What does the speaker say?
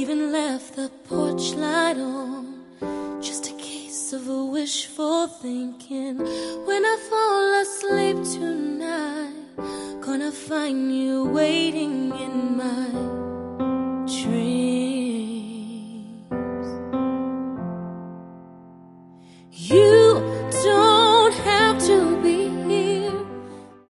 even left the porch light on. Just a case of a wishful thinking. When I fall asleep tonight, gonna find you waiting in my